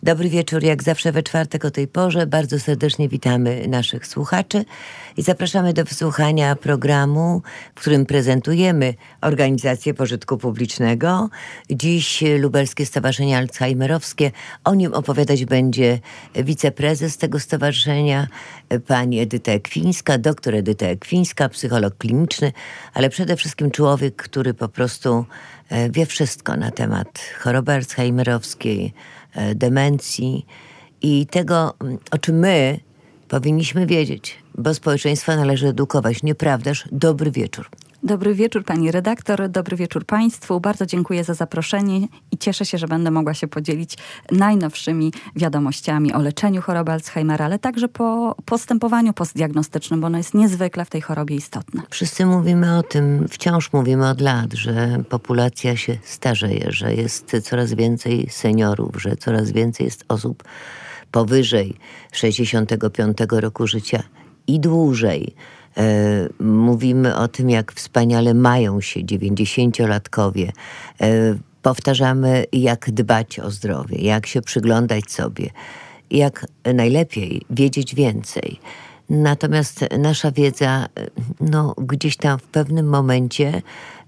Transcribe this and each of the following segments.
Dobry wieczór, jak zawsze we czwartek o tej porze. Bardzo serdecznie witamy naszych słuchaczy i zapraszamy do wysłuchania programu, w którym prezentujemy organizację pożytku publicznego. Dziś Lubelskie Stowarzyszenie Alzheimerowskie. O nim opowiadać będzie wiceprezes tego stowarzyszenia, pani Edyta Ekwińska, doktor Edyta Ekwińska, psycholog kliniczny, ale przede wszystkim człowiek, który po prostu wie wszystko na temat choroby alzheimerowskiej, demencji i tego, o czym my powinniśmy wiedzieć, bo społeczeństwa należy edukować. Nieprawdaż? Dobry wieczór. Dobry wieczór pani redaktor, dobry wieczór państwu. Bardzo dziękuję za zaproszenie i cieszę się, że będę mogła się podzielić najnowszymi wiadomościami o leczeniu choroby Alzheimera, ale także po postępowaniu postdiagnostycznym, bo ono jest niezwykle w tej chorobie istotne. Wszyscy mówimy o tym, wciąż mówimy od lat, że populacja się starzeje, że jest coraz więcej seniorów, że coraz więcej jest osób powyżej 65 roku życia i dłużej. Mówimy o tym, jak wspaniale mają się 90-latkowie. Powtarzamy, jak dbać o zdrowie, jak się przyglądać sobie, jak najlepiej wiedzieć więcej. Natomiast nasza wiedza gdzieś tam w pewnym momencie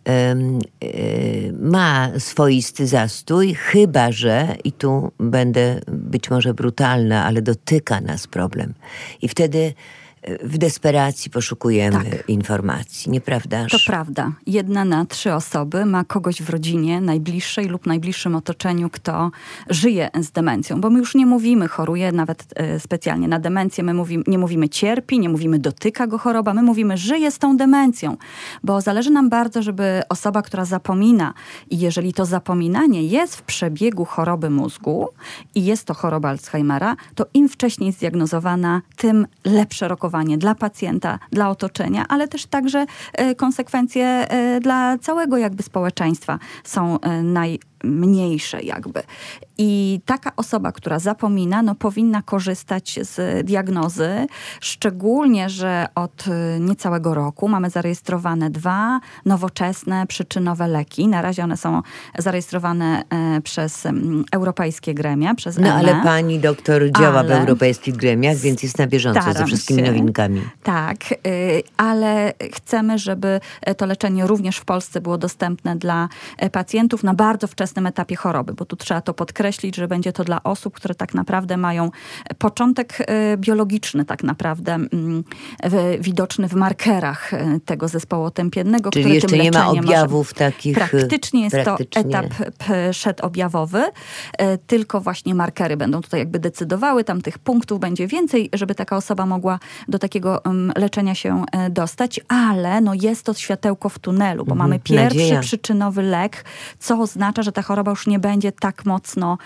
ma swoisty zastój, chyba że, i tu będę być może brutalna, ale dotyka nas problem. I wtedy w desperacji poszukujemy informacji, nieprawdaż? To prawda. 1 na 3 osoby ma kogoś w rodzinie, najbliższej lub najbliższym otoczeniu, kto żyje z demencją. Bo my już nie mówimy choruje, nawet specjalnie na demencję. My nie mówimy cierpi, nie mówimy dotyka go choroba. My mówimy żyje z tą demencją. Bo zależy nam bardzo, żeby osoba, która zapomina i jeżeli to zapominanie jest w przebiegu choroby mózgu i jest to choroba Alzheimera, to im wcześniej zdiagnozowana, tym lepsze rokowanie dla pacjenta, dla otoczenia, ale też także konsekwencje dla całego jakby społeczeństwa są najmniejsze jakby. I taka osoba, która zapomina, powinna korzystać z diagnozy, szczególnie, że od niecałego roku mamy zarejestrowane 2 nowoczesne przyczynowe leki. Na razie one są zarejestrowane przez europejskie gremia, przez EMA. Ale pani doktor działa w europejskich gremiach, więc jest na bieżąco ze wszystkimi nowinkami. Tak, ale chcemy, żeby to leczenie również w Polsce było dostępne dla pacjentów na bardzo wczesnym etapie choroby, bo tu trzeba to podkreślić, że będzie to dla osób, które tak naprawdę mają początek biologiczny tak naprawdę widoczny w markerach tego zespołu otępiennego. Czyli jeszcze nie ma objawów takich. Praktycznie jest to etap przedobjawowy, tylko właśnie markery będą tutaj jakby decydowały, tam tych punktów będzie więcej, żeby taka osoba mogła do takiego leczenia się dostać, ale jest to światełko w tunelu, bo mamy pierwszy przyczynowy lek, co oznacza, że ta choroba już nie będzie tak mocno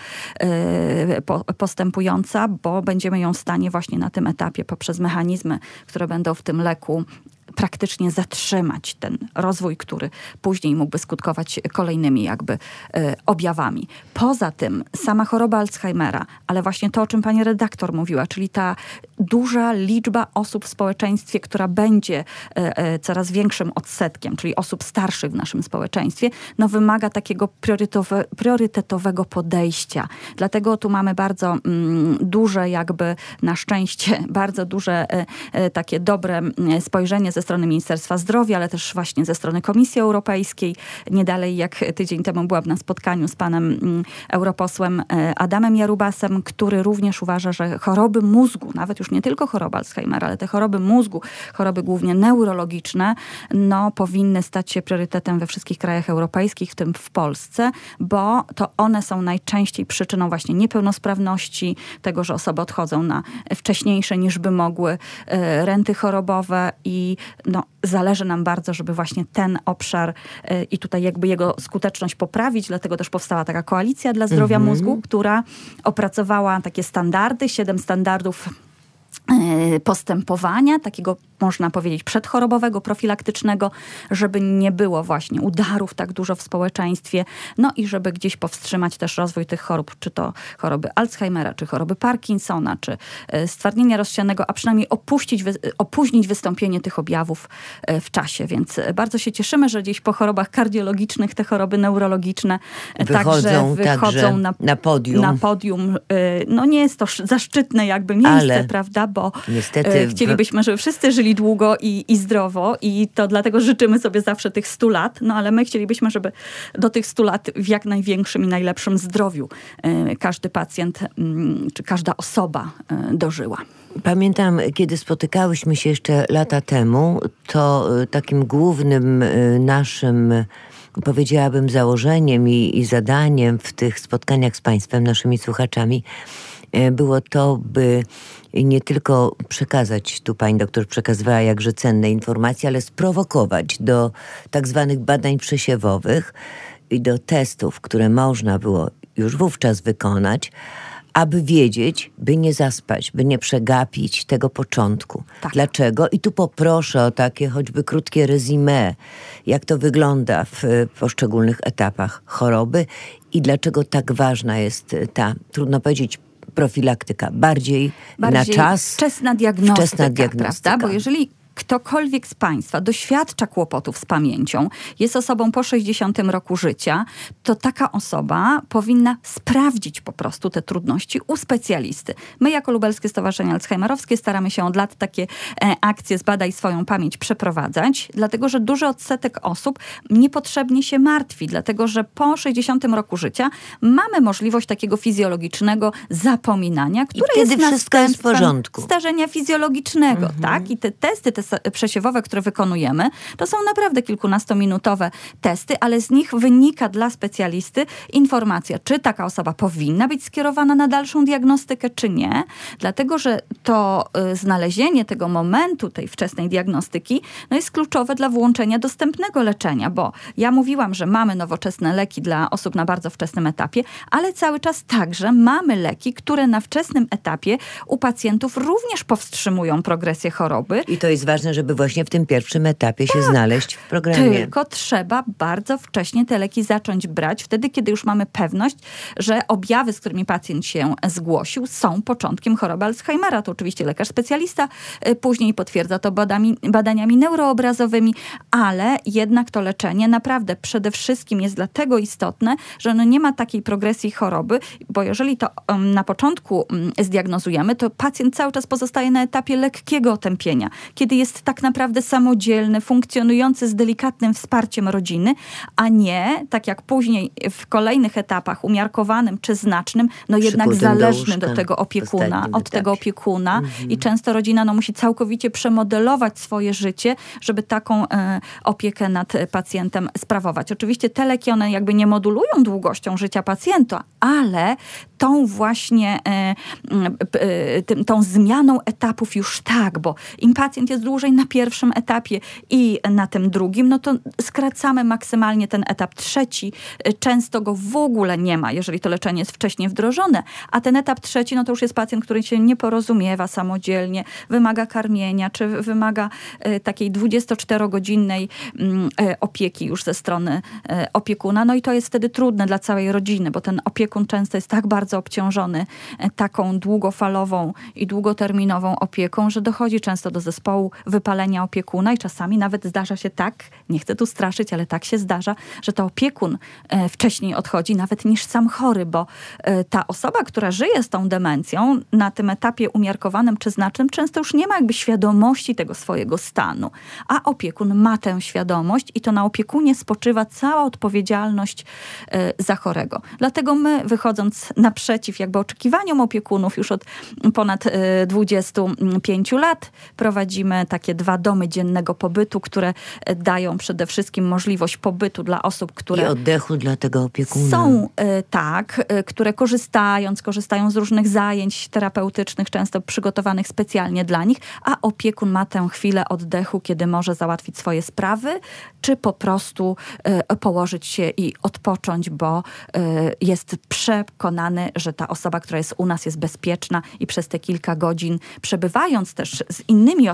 postępująca, bo będziemy ją w stanie właśnie na tym etapie poprzez mechanizmy, które będą w tym leku praktycznie zatrzymać ten rozwój, który później mógłby skutkować kolejnymi jakby objawami. Poza tym sama choroba Alzheimera, ale właśnie to, o czym pani redaktor mówiła, czyli ta duża liczba osób w społeczeństwie, która będzie coraz większym odsetkiem, czyli osób starszych w naszym społeczeństwie, wymaga takiego priorytetowego podejścia. Dlatego tu mamy bardzo duże jakby, na szczęście, bardzo duże takie dobre spojrzenie ze strony Ministerstwa Zdrowia, ale też właśnie ze strony Komisji Europejskiej. Nie dalej jak tydzień temu byłam na spotkaniu z panem europosłem Adamem Jarubasem, który również uważa, że choroby mózgu, nawet już nie tylko choroba Alzheimera, ale te choroby mózgu, choroby głównie neurologiczne, powinny stać się priorytetem we wszystkich krajach europejskich, w tym w Polsce, bo to one są najczęściej przyczyną właśnie niepełnosprawności, tego, że osoby odchodzą na wcześniejsze niż by mogły renty chorobowe i zależy nam bardzo, żeby właśnie ten obszar i tutaj jakby jego skuteczność poprawić, dlatego też powstała taka koalicja dla zdrowia mózgu, która opracowała takie standardy, 7 standardów postępowania, takiego można powiedzieć, przedchorobowego, profilaktycznego, żeby nie było właśnie udarów tak dużo w społeczeństwie, no i żeby gdzieś powstrzymać też rozwój tych chorób, czy to choroby Alzheimera, czy choroby Parkinsona, czy stwardnienia rozsianego, a przynajmniej opóźnić wystąpienie tych objawów w czasie. Więc bardzo się cieszymy, że gdzieś po chorobach kardiologicznych te choroby neurologiczne wychodzą na podium. Na podium. No nie jest to zaszczytne jakby miejsce, prawda? Bo niestety chcielibyśmy, żeby wszyscy żyli długo i zdrowo i to dlatego życzymy sobie zawsze tych 100 lat, no ale my chcielibyśmy, żeby do tych 100 lat w jak największym i najlepszym zdrowiu każdy pacjent czy każda osoba dożyła. Pamiętam, kiedy spotykałyśmy się jeszcze lata temu, to takim głównym naszym, powiedziałabym, założeniem i zadaniem w tych spotkaniach z Państwem, naszymi słuchaczami, było to, by nie tylko przekazać, tu pani doktor przekazywała jakże cenne informacje, ale sprowokować do tak zwanych badań przesiewowych i do testów, które można było już wówczas wykonać, aby wiedzieć, by nie zaspać, by nie przegapić tego początku. Tak. Dlaczego? I tu poproszę o takie choćby krótkie resume, jak to wygląda w poszczególnych etapach choroby i dlaczego tak ważna jest ta, trudno powiedzieć, profilaktyka, bardziej na czas. Wczesna diagnostyka, prawda? Bo jeżeli ktokolwiek z Państwa doświadcza kłopotów z pamięcią, jest osobą po 60 roku życia, to taka osoba powinna sprawdzić po prostu te trudności u specjalisty. My jako Lubelskie Stowarzyszenie Alzheimerowskie staramy się od lat takie akcje Zbadaj swoją pamięć przeprowadzać, dlatego że duży odsetek osób niepotrzebnie się martwi, dlatego że po 60 roku życia mamy możliwość takiego fizjologicznego zapominania, które jest następstwem starzenia fizjologicznego. Tak? I te testy, przesiewowe, które wykonujemy, to są naprawdę kilkunastominutowe testy, ale z nich wynika dla specjalisty informacja, czy taka osoba powinna być skierowana na dalszą diagnostykę, czy nie. Dlatego, że to znalezienie tego momentu, tej wczesnej diagnostyki, no jest kluczowe dla włączenia dostępnego leczenia, bo ja mówiłam, że mamy nowoczesne leki dla osób na bardzo wczesnym etapie, ale cały czas także mamy leki, które na wczesnym etapie u pacjentów również powstrzymują progresję choroby. I to jest ważne, żeby właśnie w tym pierwszym etapie się znaleźć w programie. Tylko trzeba bardzo wcześnie te leki zacząć brać, wtedy, kiedy już mamy pewność, że objawy, z którymi pacjent się zgłosił, są początkiem choroby Alzheimera. To oczywiście lekarz specjalista później potwierdza to badaniami neuroobrazowymi, ale jednak to leczenie naprawdę przede wszystkim jest dlatego istotne, że nie ma takiej progresji choroby, bo jeżeli to na początku zdiagnozujemy, to pacjent cały czas pozostaje na etapie lekkiego otępienia, kiedy jest tak naprawdę samodzielny, funkcjonujący z delikatnym wsparciem rodziny, a nie, tak jak później w kolejnych etapach, umiarkowanym czy znacznym, no jednak zależny do tego opiekuna, od tego opiekuna i często rodzina musi całkowicie przemodelować swoje życie, żeby taką opiekę nad pacjentem sprawować. Oczywiście te leki, one jakby nie modulują długością życia pacjenta, ale tą właśnie tą zmianą etapów już tak, bo im pacjent jest dłużej na pierwszym etapie i na tym drugim, no to skracamy maksymalnie ten etap trzeci. Często go w ogóle nie ma, jeżeli to leczenie jest wcześniej wdrożone, a ten etap trzeci, no to już jest pacjent, który się nie porozumiewa samodzielnie, wymaga karmienia, czy wymaga takiej 24-godzinnej opieki już ze strony opiekuna. No i to jest wtedy trudne dla całej rodziny, bo ten opiekun często jest tak bardzo obciążony taką długofalową i długoterminową opieką, że dochodzi często do zespołu wypalenia opiekuna i czasami nawet zdarza się tak, nie chcę tu straszyć, ale tak się zdarza, że to opiekun wcześniej odchodzi nawet niż sam chory, bo ta osoba, która żyje z tą demencją na tym etapie umiarkowanym czy znacznym, często już nie ma jakby świadomości tego swojego stanu, a opiekun ma tę świadomość i to na opiekunie spoczywa cała odpowiedzialność za chorego. Dlatego my, wychodząc naprzeciw jakby oczekiwaniom opiekunów, już od ponad 25 lat prowadzimy takie 2 domy dziennego pobytu, które dają przede wszystkim możliwość pobytu dla osób, które... I oddechu dla tego opiekuna. Są, które korzystają z różnych zajęć terapeutycznych, często przygotowanych specjalnie dla nich, a opiekun ma tę chwilę oddechu, kiedy może załatwić swoje sprawy, czy po prostu położyć się i odpocząć, bo jest przekonany, że ta osoba, która jest u nas, jest bezpieczna i przez te kilka godzin, przebywając też z innymi osobami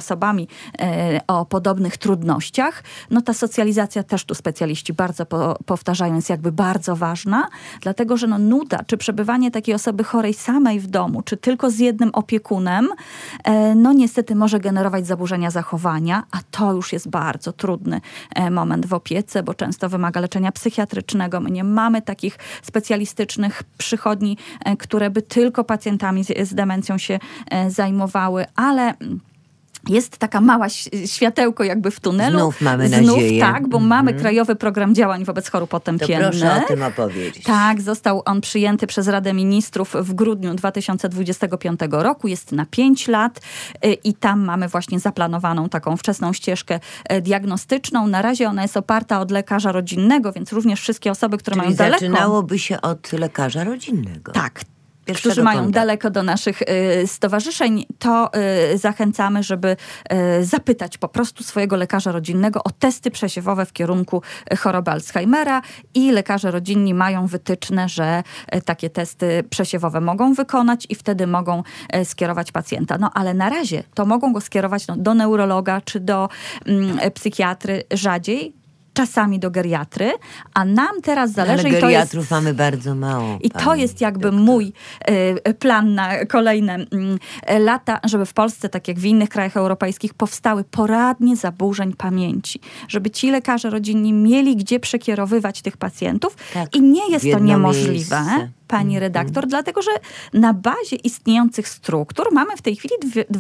o podobnych trudnościach. No ta socjalizacja też tu specjaliści bardzo powtarzają, jest jakby bardzo ważna, dlatego że no nuda, czy przebywanie takiej osoby chorej samej w domu, czy tylko z jednym opiekunem, no niestety może generować zaburzenia zachowania, a to już jest bardzo trudny moment w opiece, bo często wymaga leczenia psychiatrycznego. My nie mamy takich specjalistycznych przychodni, które by tylko pacjentami z demencją się zajmowawały, ale jest taka mała światełko jakby w tunelu. Znów mamy nadzieję. Tak, bo mamy Krajowy Program Działań wobec Chorób Otępiennych. To proszę o tym opowiedzieć. Tak, został on przyjęty przez Radę Ministrów w grudniu 2025 roku. Jest na 5 lat i tam mamy właśnie zaplanowaną taką wczesną ścieżkę diagnostyczną. Na razie ona jest oparta od lekarza rodzinnego, więc również wszystkie osoby, które mają daleko... zaczynałoby się od lekarza rodzinnego. Tak. Którzy mają daleko do naszych stowarzyszeń, to zachęcamy, żeby zapytać po prostu swojego lekarza rodzinnego o testy przesiewowe w kierunku choroby Alzheimera i lekarze rodzinni mają wytyczne, że takie testy przesiewowe mogą wykonać i wtedy mogą skierować pacjenta. No ale na razie to mogą go skierować do neurologa czy do psychiatry rzadziej, czasami do geriatry, a nam teraz zależy... Ale geriatrów mamy bardzo mało. I to jest jakby mój plan na kolejne lata, żeby w Polsce, tak jak w innych krajach europejskich, powstały poradnie zaburzeń pamięci. Żeby ci lekarze rodzinni mieli gdzie przekierowywać tych pacjentów. Tak, i nie jest to niemożliwe, pani redaktor, dlatego że na bazie istniejących struktur mamy w tej chwili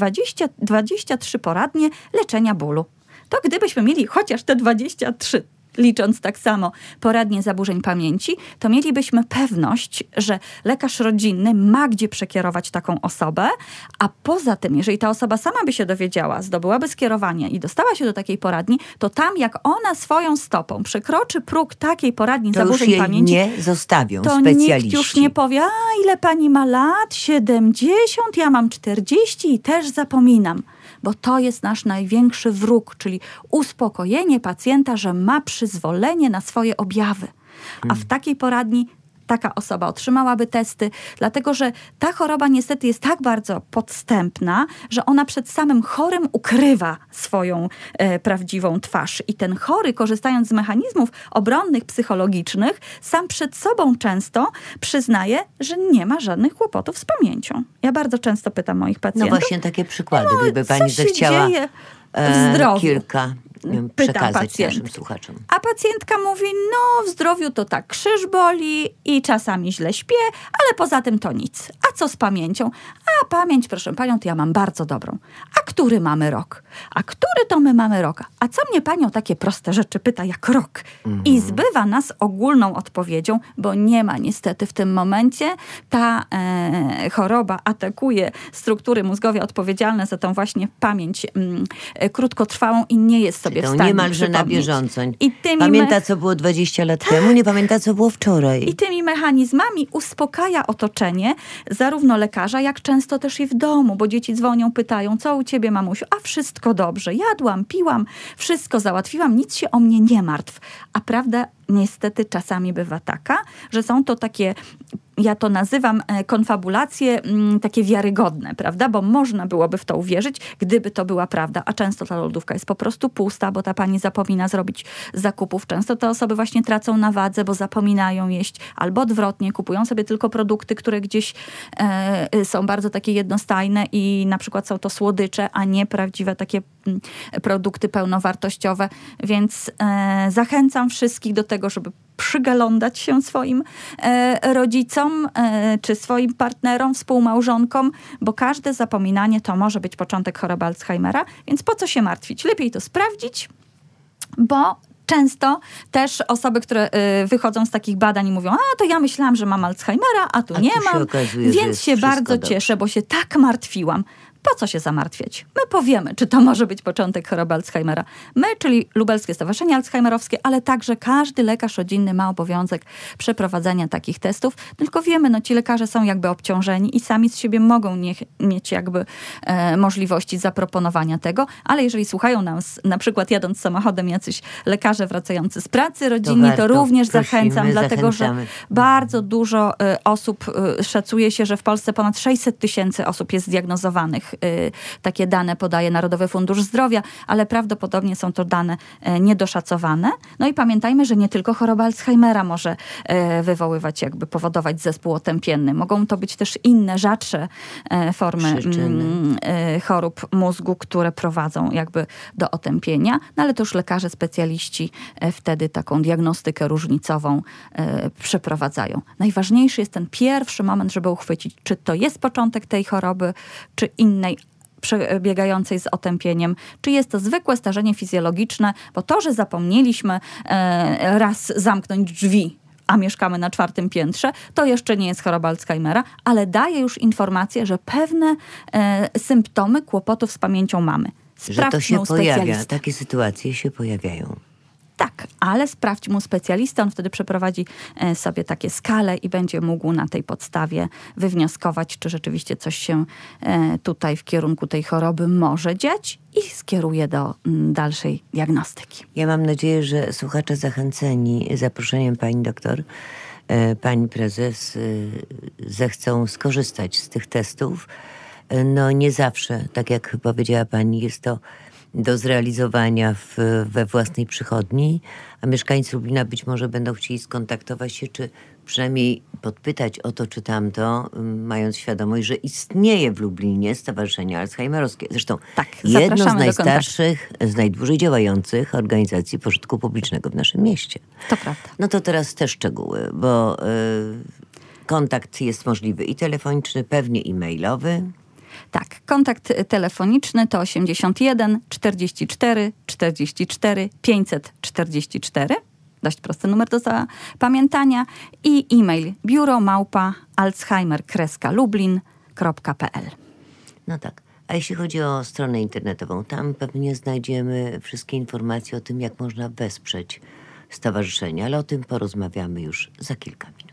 23 poradnie leczenia bólu. To gdybyśmy mieli chociaż te 23, licząc tak samo poradnie zaburzeń pamięci, to mielibyśmy pewność, że lekarz rodzinny ma gdzie przekierować taką osobę, a poza tym, jeżeli ta osoba sama by się dowiedziała, zdobyłaby skierowanie i dostała się do takiej poradni, to tam jak ona swoją stopą przekroczy próg takiej poradni zaburzeń pamięci, nie zostawią to specjaliści. Nikt już nie powie, a ile pani ma lat? 70, ja mam 40 i też zapominam. Bo to jest nasz największy wróg, czyli uspokojenie pacjenta, że ma przyzwolenie na swoje objawy. A w takiej poradni taka osoba otrzymałaby testy, dlatego że ta choroba niestety jest tak bardzo podstępna, że ona przed samym chorym ukrywa swoją prawdziwą twarz. I ten chory, korzystając z mechanizmów obronnych, psychologicznych, sam przed sobą często przyznaje, że nie ma żadnych kłopotów z pamięcią. Ja bardzo często pytam moich pacjentów. No właśnie takie przykłady, gdyby pani zechciała w zdrowiu. kilka przekazać pacjent. naszym słuchaczom. A pacjentka mówi, no w zdrowiu to tak krzyż boli i czasami źle śpię, ale poza tym to nic. A co z pamięcią? A pamięć, proszę panią, to ja mam bardzo dobrą. A który mamy rok? A który to my mamy rok? A co mnie panią takie proste rzeczy pyta jak rok? I zbywa nas ogólną odpowiedzią, bo nie ma niestety w tym momencie. Ta choroba atakuje struktury mózgowe odpowiedzialne za tą właśnie pamięć krótkotrwałą i nie jest sobie w stanie niemalże na bieżąco. I pamięta, co było 20 lat temu, nie pamięta, co było wczoraj. I tymi mechanizmami uspokaja otoczenie, zarówno lekarza, jak często też i w domu, bo dzieci dzwonią, pytają, co u ciebie, mamusiu? A wszystko dobrze, jadłam, piłam, wszystko załatwiłam, nic się o mnie nie martw. A prawda niestety czasami bywa taka, że są to takie, ja to nazywam konfabulacje takie wiarygodne, prawda? Bo można byłoby w to uwierzyć, gdyby to była prawda. A często ta lodówka jest po prostu pusta, bo ta pani zapomina zrobić zakupów. Często te osoby właśnie tracą na wadze, bo zapominają jeść. Albo odwrotnie, kupują sobie tylko produkty, które gdzieś są bardzo takie jednostajne i na przykład są to słodycze, a nie prawdziwe takie produkty pełnowartościowe. Więc zachęcam wszystkich do tego, żeby przyglądać się swoim rodzicom czy swoim partnerom, współmałżonkom, bo każde zapominanie to może być początek choroby Alzheimera, więc po co się martwić? Lepiej to sprawdzić, bo często też osoby, które wychodzą z takich badań i mówią, a to ja myślałam, że mam Alzheimera, a tu nie mam, więc się bardzo cieszę, bo się tak martwiłam. Po co się zamartwiać? My powiemy, czy to może być początek choroby Alzheimera. My, czyli Lubelskie Stowarzyszenie Alzheimerowskie, ale także każdy lekarz rodzinny ma obowiązek przeprowadzania takich testów. Tylko wiemy, no ci lekarze są jakby obciążeni i sami z siebie mogą mieć jakby możliwości zaproponowania tego, ale jeżeli słuchają nas, na przykład jadąc samochodem jacyś lekarze wracający z pracy rodzinnej, to również zachęcam, dlatego że bardzo dużo osób, szacuje się, że w Polsce ponad 600 000 osób jest zdiagnozowanych takie dane podaje Narodowy Fundusz Zdrowia, ale prawdopodobnie są to dane niedoszacowane. No i pamiętajmy, że nie tylko choroba Alzheimera może powodować zespół otępienny. Mogą to być też inne, rzadsze formy chorób mózgu, które prowadzą do otępienia, no ale to już lekarze specjaliści wtedy taką diagnostykę różnicową przeprowadzają. Najważniejszy jest ten pierwszy moment, żeby uchwycić, czy to jest początek tej choroby, czy innej przebiegającej z otępieniem, czy jest to zwykłe starzenie fizjologiczne, bo to, że zapomnieliśmy raz zamknąć drzwi, a mieszkamy na 4. piętrze, to jeszcze nie jest choroba Alzheimera, ale daje już informację, że pewne symptomy kłopotów z pamięcią mamy. Że to się pojawia, takie sytuacje się pojawiają. Tak, ale sprawdź mu specjalistę, on wtedy przeprowadzi sobie takie skale i będzie mógł na tej podstawie wywnioskować, czy rzeczywiście coś się tutaj w kierunku tej choroby może dziać i skieruje do dalszej diagnostyki. Ja mam nadzieję, że słuchacze zachęceni zaproszeniem pani doktor, pani prezes, zechcą skorzystać z tych testów. No nie zawsze, tak jak powiedziała pani, jest to do zrealizowania we własnej przychodni, a mieszkańcy Lublina być może będą chcieli skontaktować się, czy przynajmniej podpytać o to czy tamto, mając świadomość, że istnieje w Lublinie Stowarzyszenie Alzheimerowskie. Zresztą tak, jedno z najstarszych, z najdłużej działających organizacji pożytku publicznego w naszym mieście. To prawda. No to teraz te szczegóły, bo kontakt jest możliwy i telefoniczny, pewnie i mailowy. Tak, kontakt telefoniczny to 81 44 44 544. Dość prosty numer do zapamiętania. I e-mail biuro@alzheimer-lublin.pl. No tak. A jeśli chodzi o stronę internetową, tam pewnie znajdziemy wszystkie informacje o tym, jak można wesprzeć stowarzyszenie, ale o tym porozmawiamy już za kilka minut.